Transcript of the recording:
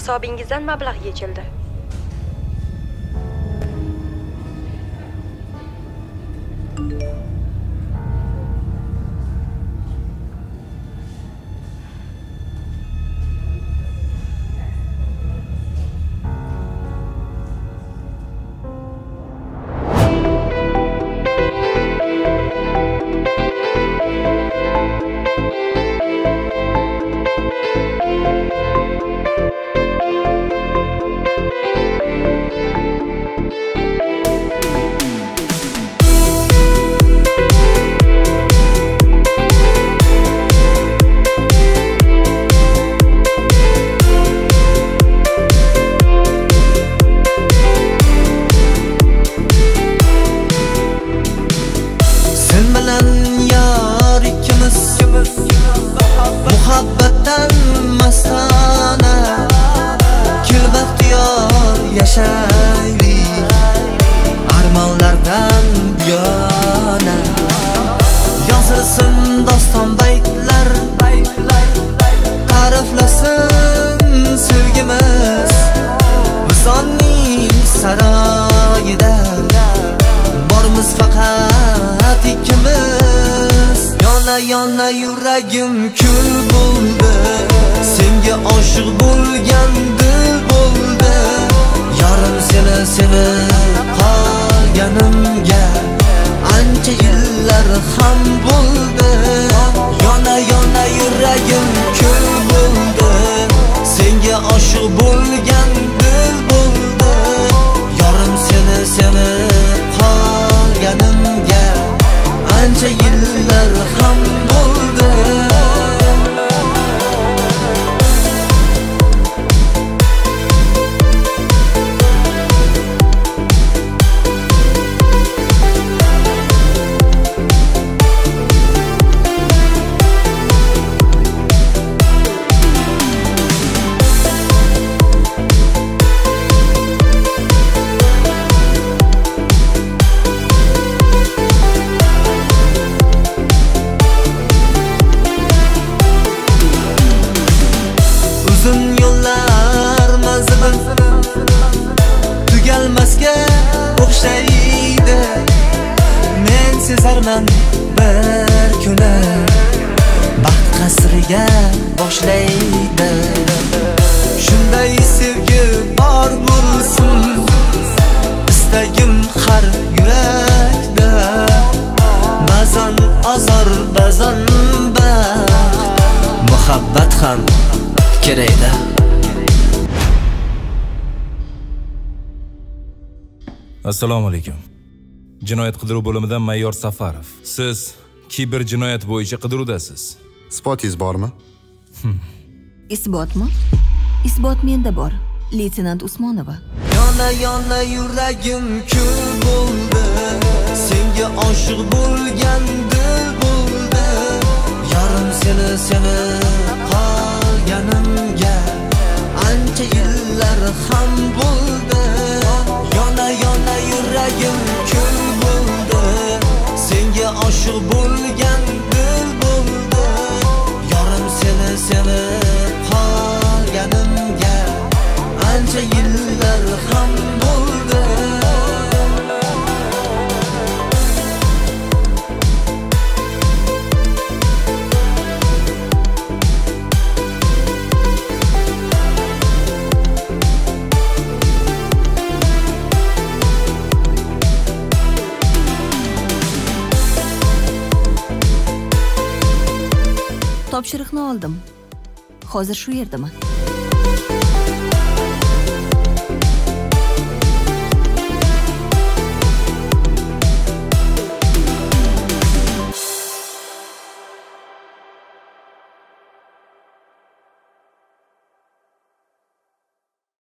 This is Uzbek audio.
hisobingizdan mablag' yechildi. Muhabbatdan mastona Kilbaxtiyor yashaylik Armonlardan yana Yozilsin doston baytlar Ta'riflasin sevgimiz Visonning saroyida Bormiz faqat ikkimiz Yona yuragim kul bo'ldi Senga oshiq bo'lgan dil bo'ldi Yarim seni sevib qolganimga Ancha yillar ham bo'ldi Yona yuragim kul bo'ldi Senga oshiq bo'lgan dil bo'ldi Yarim seni sevib qolganimga Ancha yillar ham bo'ldi Uzun yo'llar manzili tugalmasga o'xshaydi Men sezarman bir kuni baxt qasriga boshlaydi Shunday sevgi bor bo'lsin istagim har yurakda Ba'zan azor, ba'zan baxt Muhabbat ham kerakda Assalomu alaykum. Jinoyat qidiruv bo'limidan Mayor Safarov. Siz kiber jinoyat bo'yicha qidiruvdasiz. Isbotingiz bormi? Isbotmi? Isbot menda bor. Leytenant Usmonova. Yona yuragim kul bo'ldi Senga oshiq bo'lgan dil bo'ldi Yarim seni sevib qolganimga Ancha yillar ham bo'ldi Yona yuragim kul bo'ldi Senga oshiq bo'lgan dil bo'ldi Yarim seni sevib qolganimga Ancha yillar ham bo'ldi Topshiriqni oldim. Hozir shu yerdaman.